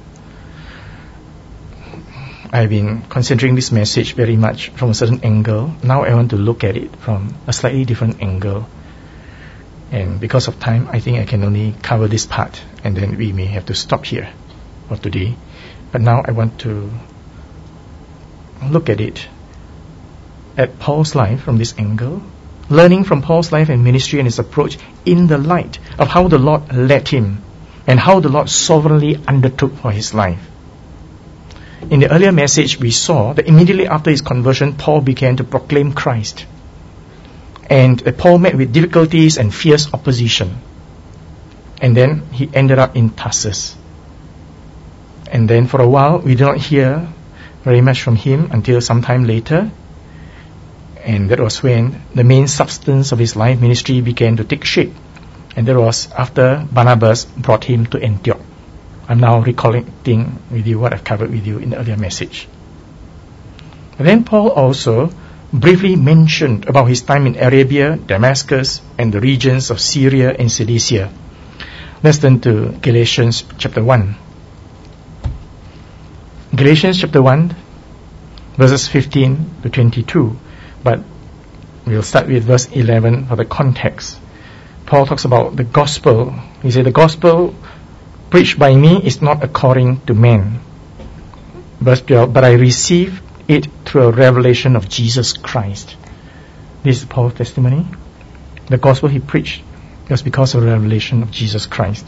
I've been considering this message very much from a certain angle. Now I want to look at it from a slightly different angle. And because of time, I think I can only cover this part, and then we may have to stop here for today. But now I want to look at it, at Paul's life from this angle, learning from Paul's life and ministry and his approach in the light of how the Lord led him and how the Lord sovereignly undertook for his life. In the earlier message, we saw that immediately after his conversion, Paul began to proclaim Christ. And uh, Paul met with difficulties and fierce opposition. And then he ended up in Tarsus. And then for a while, we did not hear very much from him until some time later. And that was when the main substance of his life ministry began to take shape. And that was after Barnabas brought him to Antioch. I'm now recollecting with you what I've covered with you in the earlier message. And then Paul also briefly mentioned about his time in Arabia, Damascus, and the regions of Syria and Cilicia. Let's turn to Galatians chapter one. Galatians chapter one, verses fifteen to twenty-two. But we'll start with verse eleven for the context. Paul talks about the gospel. He said, the gospel preached by me is not according to man. Verse twelve, but I received it through a revelation of Jesus Christ. This is Paul's testimony. The gospel he preached was because of the revelation of Jesus Christ.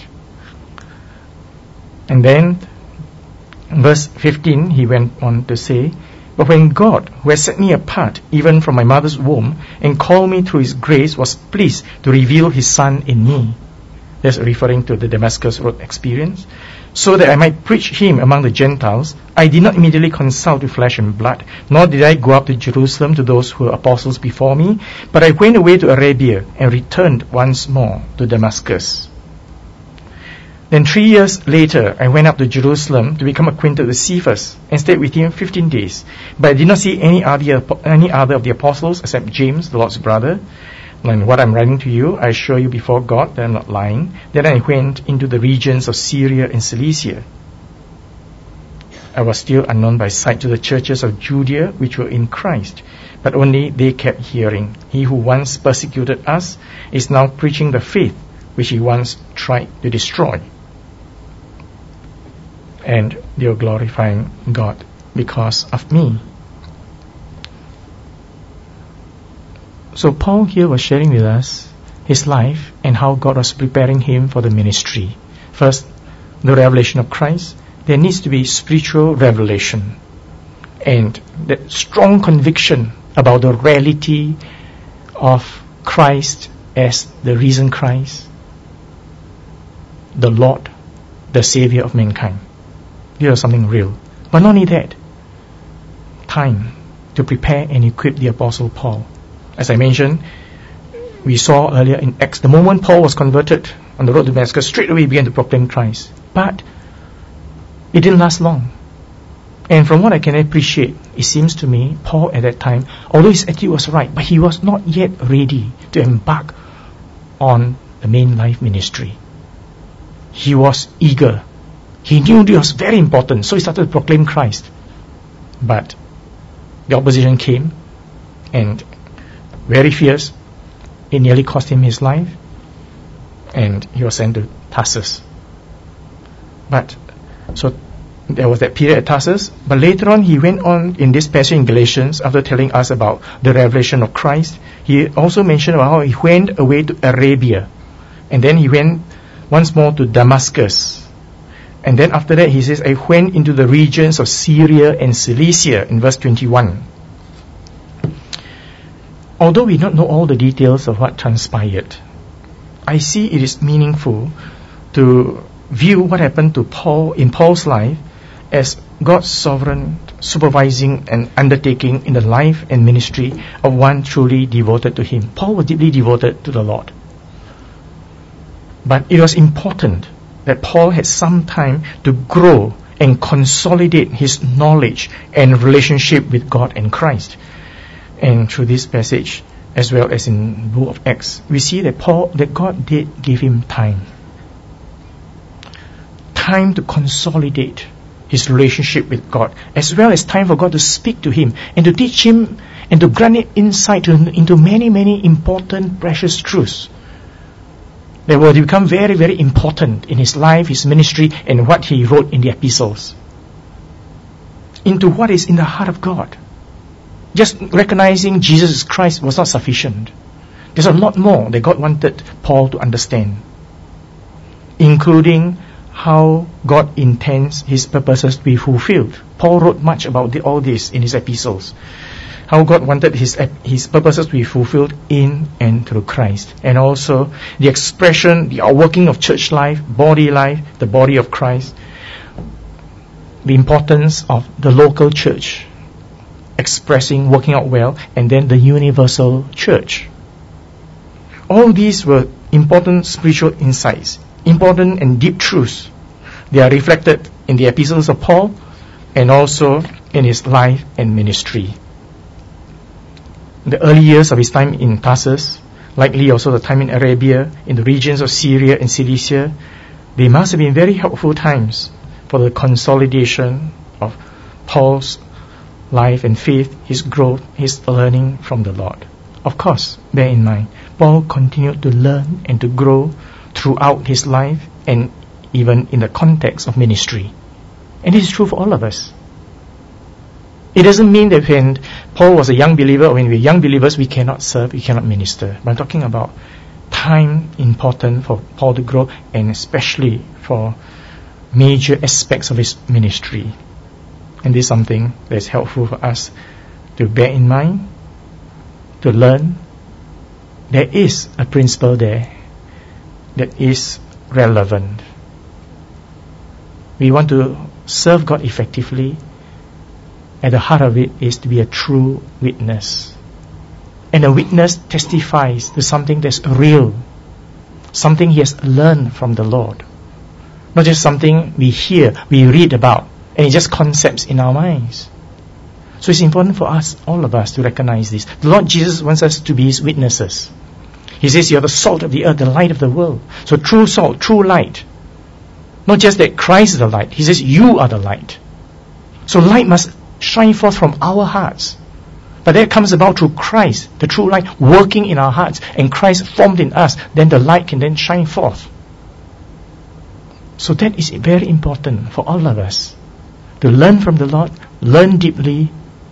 And then, verse fifteen, he went on to say, but when God, who has set me apart, even from my mother's womb, and called me through His grace, was pleased to reveal His Son in me. That's referring to the Damascus Road experience. So that I might preach Him among the Gentiles, I did not immediately consult with flesh and blood, nor did I go up to Jerusalem to those who were apostles before me, but I went away to Arabia and returned once more to Damascus. Then three years later, I went up to Jerusalem to become acquainted with Cephas and stayed with him fifteen days. But I did not see any other, any other of the apostles except James, the Lord's brother. And what I'm writing to you, I assure you before God that I'm not lying. Then I went into the regions of Syria and Cilicia. I was still unknown by sight to the churches of Judea which were in Christ, but only they kept hearing. He who once persecuted us is now preaching the faith which he once tried to destroy. And they were glorifying God because of me. So Paul here was sharing with us his life and how God was preparing him for the ministry. First, the revelation of Christ. There needs to be spiritual revelation and that strong conviction about the reality of Christ as the risen Christ, the Lord, the Savior of mankind. This was something real. But not only that, time to prepare and equip the Apostle Paul. As I mentioned, we saw earlier in Acts, the moment Paul was converted on the road to Damascus, straight away he began to proclaim Christ. But it didn't last long. And from what I can appreciate, it seems to me, Paul at that time, although his attitude was right, but he was not yet ready to embark on the main life ministry. He was eager. He knew it was very important, so he started to proclaim Christ. But the opposition came, and very fierce, it nearly cost him his life, and he was sent to Tarsus. But, so there was that period at Tarsus, but later on he went on in this passage in Galatians, after telling us about the revelation of Christ, he also mentioned about how he went away to Arabia, and then he went once more to Damascus, and then after that he says, I went into the regions of Syria and Cilicia, in verse twenty-one. Although we don't know all the details of what transpired, I see it is meaningful to view what happened to Paul in Paul's life as God's sovereign supervising and undertaking in the life and ministry of one truly devoted to Him. Paul was deeply devoted to the Lord. But it was important that Paul had some time to grow and consolidate his knowledge and relationship with God and Christ. And through this passage, as well as in the book of Acts, we see that Paul, that God did give him time. Time to consolidate his relationship with God, as well as time for God to speak to him and to teach him and to grant him insight into many, many important, precious truths that will become very, very important in his life, his ministry, and what he wrote in the epistles. Into what is in the heart of God. Just recognizing Jesus Christ was not sufficient. There's a lot more that God wanted Paul to understand, including how God intends His purposes to be fulfilled. Paul wrote much about the, all this in his epistles. How God wanted His His purposes to be fulfilled in and through Christ. And also the expression, the outworking of church life, body life, the body of Christ. The importance of the local church expressing, working out well, and then the universal church. All these were important spiritual insights, important and deep truths. They are reflected in the epistles of Paul and also in his life and ministry. The early years of his time in Tarsus, likely also the time in Arabia, in the regions of Syria and Cilicia, they must have been very helpful times for the consolidation of Paul's life and faith, his growth, his learning from the Lord. Of course, bear in mind, Paul continued to learn and to grow throughout his life and even in the context of ministry. And this is true for all of us. It doesn't mean that when Paul was a young believer or when we're young believers, we cannot serve, we cannot minister. But I'm talking about time important for Paul to grow, and especially for major aspects of his ministry. And this is something that is helpful for us to bear in mind, to learn. There is a principle there that is relevant. We want to serve God effectively. At the heart of it is to be a true witness. And a witness testifies to something that's real, something he has learned from the Lord. Not just something we hear, we read about, and it's just concepts in our minds. So it's important for us, all of us, to recognize this. The Lord Jesus wants us to be His witnesses. He says you are the salt of the earth, the light of the world. So true salt, true light. Not just that Christ is the light. He says you are the light. So light must shine forth from our hearts. But that comes about through Christ, the true light, working in our hearts, and Christ formed in us. Then the light can then shine forth. So that is very important for all of us, to learn from the Lord, learn deeply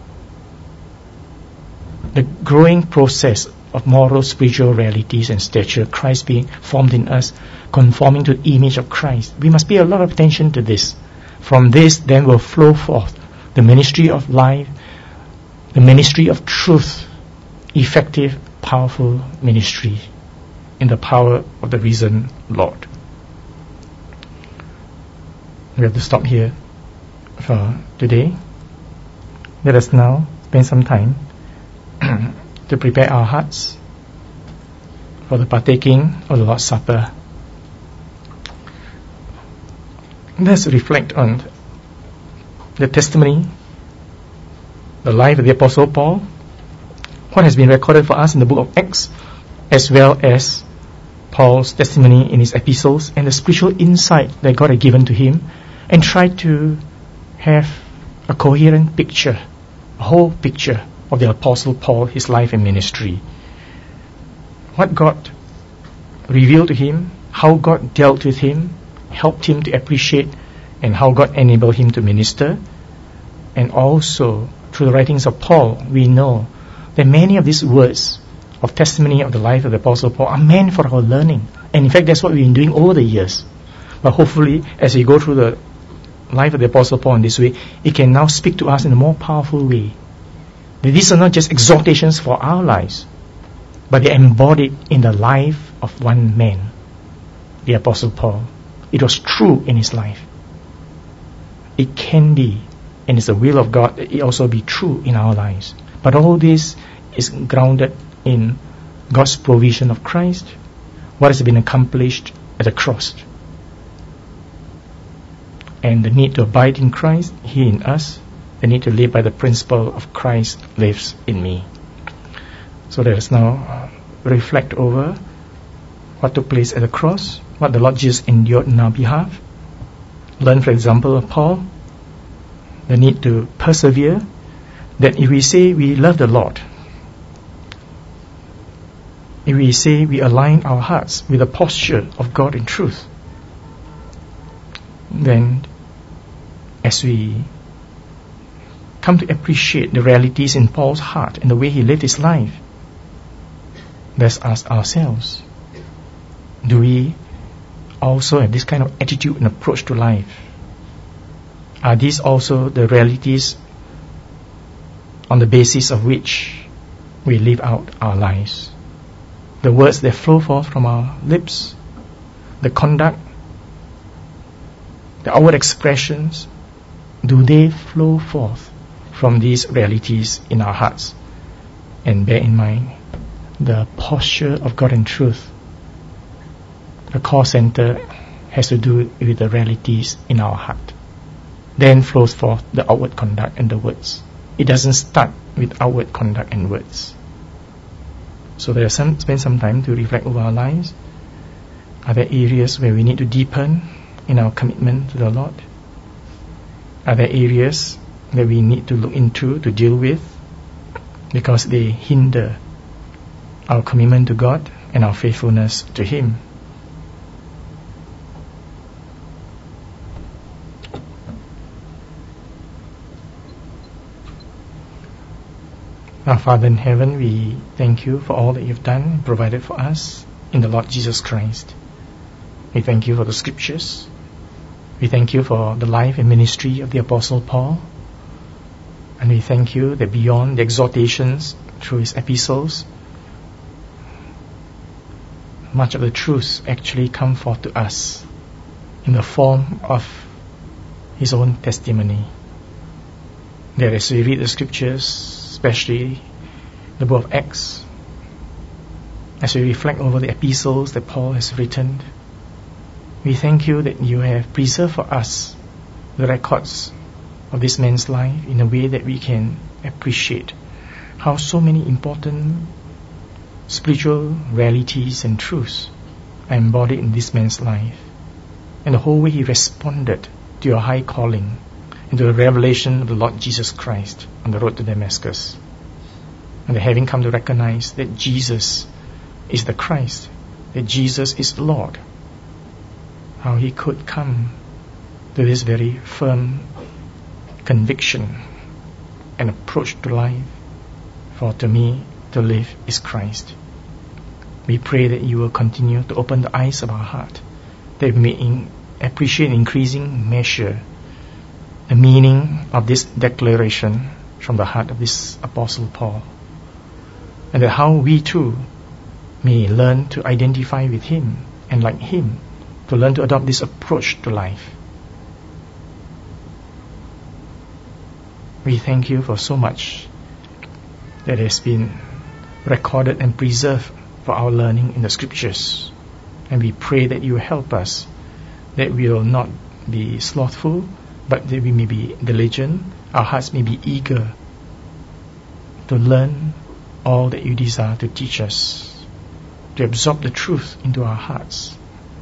the growing process of moral, spiritual realities and stature, Christ being formed in us, conforming to the image of Christ. We must pay a lot of attention to this. From this then will flow forth the ministry of life, the ministry of truth, effective, powerful ministry in the power of the risen Lord. We have to stop here for today. Let us now spend some time to prepare our hearts for the partaking of the Lord's Supper. Let's reflect on the testimony, the life of the Apostle Paul, what has been recorded for us in the book of Acts, as well as Paul's testimony in his epistles and the spiritual insight that God had given to him, and try to have a coherent picture, a whole picture of the Apostle Paul, his life and ministry. What God revealed to him, how God dealt with him, helped him to appreciate, and how God enabled him to minister. And also, through the writings of Paul, we know that many of these words of testimony of the life of the Apostle Paul are meant for our learning. And in fact, that's what we've been doing over the years. But hopefully, as we go through the life of the Apostle Paul in this way, it can now speak to us in a more powerful way. That these are not just exhortations for our lives, but they're embodied in the life of one man, the Apostle Paul. It was true in his life. It can be, and it's the will of God that it also be true in our lives. But all this is grounded in God's provision of Christ, what has been accomplished at the cross, and the need to abide in Christ, He in us, the need to live by the principle of Christ lives in me. So let us now reflect over what took place at the cross, what the Lord Jesus endured on our behalf. Learn, for example, of Paul, the need to persevere, that if we say we love the Lord, if we say we align our hearts with the posture of God in truth, then as we come to appreciate the realities in Paul's heart and the way he lived his life, let's ask ourselves, do we also have this kind of attitude and approach to life? Are these also the realities on the basis of which we live out our lives? The words that flow forth from our lips, the conduct, the outward expressions, do they flow forth from these realities in our hearts? And bear in mind the posture of God in truth. The core center has to do with the realities in our heart. Then flows forth the outward conduct and the words. It doesn't start with outward conduct and words. So there are some, spend some time to reflect over our lives. Are there areas where we need to deepen in our commitment to the Lord? Are there areas that we need to look into, to deal with, because they hinder our commitment to God and our faithfulness to Him? Our Father in heaven, we thank you for all that you've done, provided for us in the Lord Jesus Christ. We thank you for the scriptures. We thank you for the life and ministry of the Apostle Paul. And we thank you that beyond the exhortations through his epistles, much of the truths actually come forth to us in the form of his own testimony. That as we read the scriptures, especially the book of Acts, as we reflect over the epistles that Paul has written, we thank you that you have preserved for us the records of this man's life in a way that we can appreciate how so many important spiritual realities and truths are embodied in this man's life, and the whole way he responded to your high calling into the revelation of the Lord Jesus Christ on the road to Damascus. And having come to recognize that Jesus is the Christ, that Jesus is Lord, how he could come to this very firm conviction and approach to life. For to me, to live is Christ. We pray that you will continue to open the eyes of our heart, that we may in, appreciate in increasing measure the meaning of this declaration from the heart of this Apostle Paul, and that how we too may learn to identify with him and like him, to learn to adopt this approach to life. We thank you for so much that has been recorded and preserved for our learning in the scriptures, and we pray that you help us, that we will not be slothful, but that we may be diligent, our hearts may be eager to learn all that you desire to teach us, to absorb the truth into our hearts,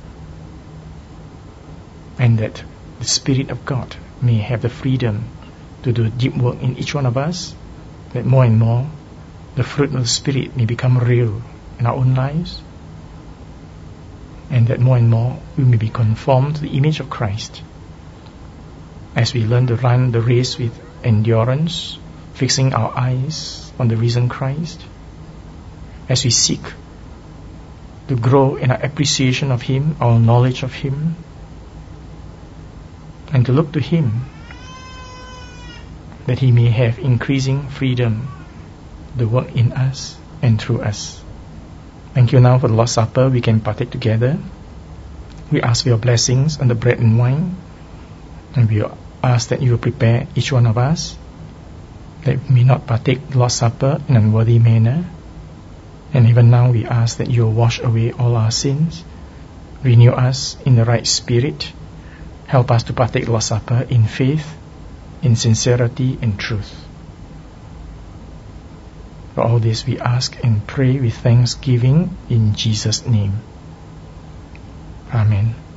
and that the Spirit of God may have the freedom to do deep work in each one of us, that more and more the fruit of the Spirit may become real in our own lives, and that more and more we may be conformed to the image of Christ as we learn to run the race with endurance, fixing our eyes on the risen Christ, as we seek to grow in our appreciation of him, our knowledge of him, and to look to him that he may have increasing freedom to work in us and through us. Thank you now for the Lord's Supper. We can partake together. We ask for your blessings on the bread and wine, and we ask that you will prepare each one of us that we may not partake the Lord's Supper in an unworthy manner. And even now we ask that you will wash away all our sins, renew us in the right spirit, help us to partake the Lord's Supper in faith, in sincerity and truth. For all this we ask and pray with thanksgiving in Jesus' name. Amen.